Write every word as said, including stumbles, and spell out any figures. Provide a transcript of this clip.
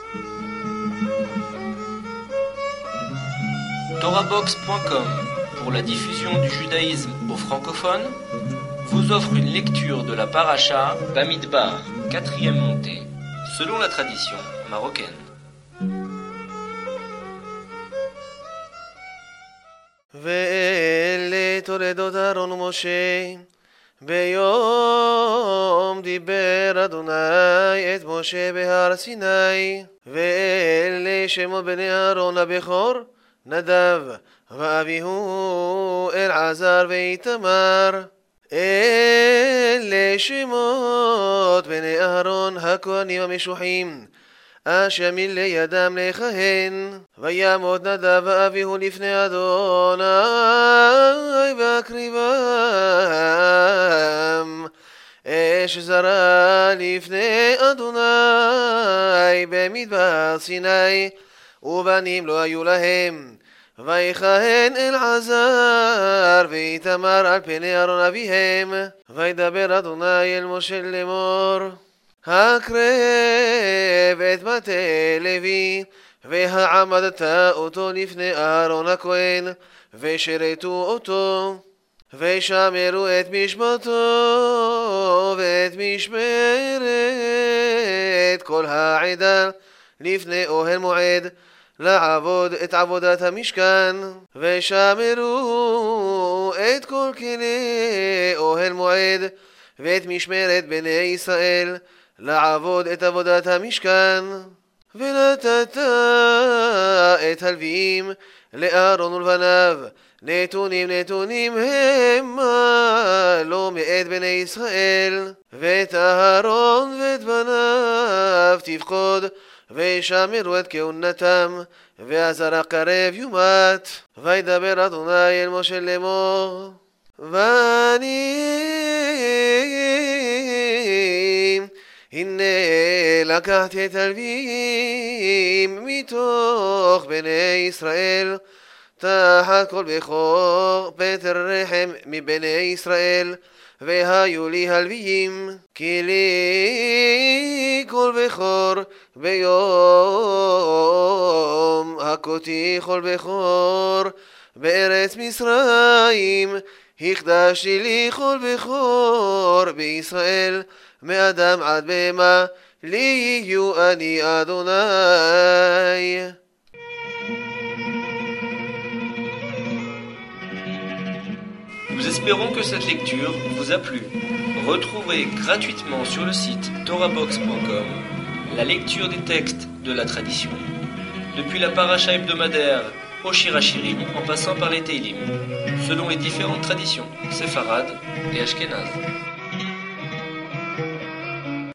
Torahbox point com, pour la diffusion du judaïsme aux francophones, vous offre une lecture de la paracha Bamidbar, quatrième montée, selon la tradition marocaine. ואלה תולדות אהרון ומשה, ביום דיבר אדוני את משה בהר סיני. ואלה שמות בני אהרון הבכור, נדב ואביהו אלעזר ואיתמר. אלה שמות בני אהרון הכהנים המשוחים, אשר מילא ידם לכהן. ויעמוד נדב ואביהו לפני אדוני והקריבם אש זרה לפני אדוני במדבר סיני, ובנים לא היו להם. ויכהן אלעזר ואיתמר על פני אהרון אביהם. וידבר אדוני אל משה לאמור, הקרב את מטה לוי, והעמדת אותו לפני אהרון הכהן, ושרתו אותו, ושמרו את משמרתו ואת משמרת כל העדה לפני אוהל מועד, לעבוד את עבודת המשכן. ושמרו את כל כלי אוהל מועד ואת משמרת בני ישראל, לעבוד את עבודת המשכן. ונתת את הלוויים לאהרון ולבניו, נתונים נתונים המה לא מאת בני ישראל. ואת אהרון ואת בניו תפקוד, וישמרו את כהונתם, והזרע קרב יומת. וידבר אדוני אל משה לאמור, ואני הנה לקחתי את הלוויים מתוך בני ישראל, תחת כל בכור פטר רחם מבני ישראל, והיו לי הלוויים, כי לי כל בכור ביום הכותי כל בכור בארץ מצרים. הקדשתי לי כל בכור בישראל, מאדם עד בהמה, לי יהיו אני אדוני. Nous espérons que cette lecture vous a plu. Retrouvez gratuitement sur le site torahbox point com la lecture des textes de la tradition, depuis la paracha hebdomadaire au Shir Hashirim en passant par les Teilim, selon les différentes traditions séfarades et ashkénazes.